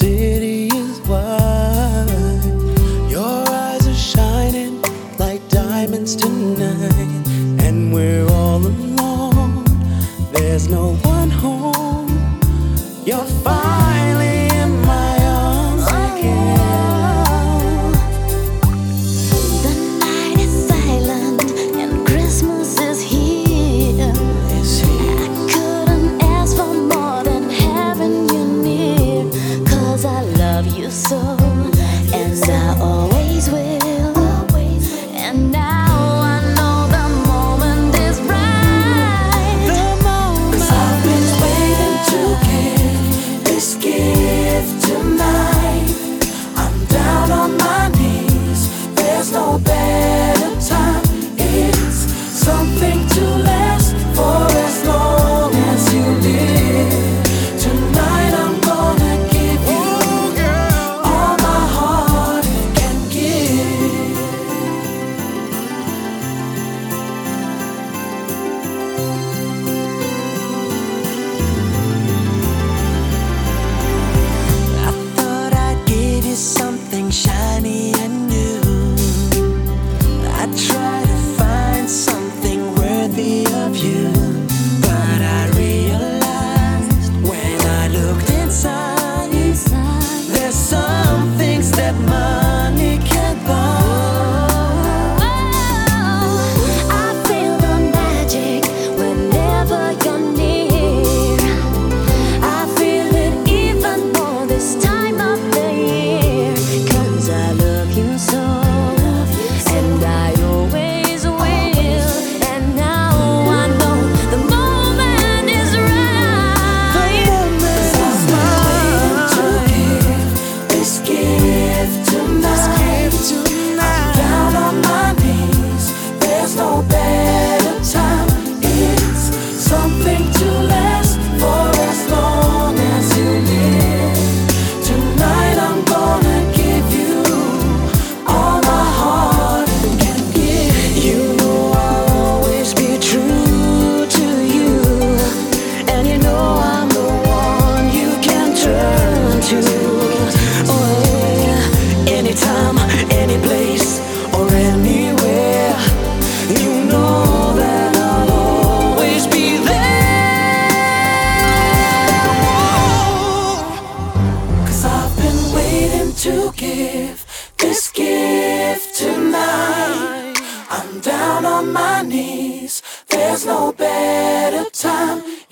city is wide. Your eyes are shining like diamonds tonight, and we're all alone. There's no one home. You're finally in my arms again. The night is silent and Christmas is here. I couldn't ask for more than having you near, 'cause I love you so, and I always will. And now I know the moment is right. Cause I've been waiting to give this gift tonight. I'm down on my knees, there's no better time. It's something to last for as long as you live. Tonight I'm gonna give you all my heart can give. I thought I'd give you something shiny and new. I tried to find something worthy of you, but I realized when I looked inside, there's some things that money can't buy. I feel the magic whenever you're near. I feel it even more this time of the year, 'cause I love you so, and I always will. And now I know the moment is right. This gift tonight. I'm down on my knees, there's no better time. It's something to last for as long as you live. Tonight I'm gonna give you all my heart can give. You know I'll always be true to you, and you know I'm the one you can turn to. Oh yeah, anytime, any place, or anywhere. You know that I'll always be there. 'Cause I've been waiting to give this gift tonight. I'm down on my knees, there's no better time.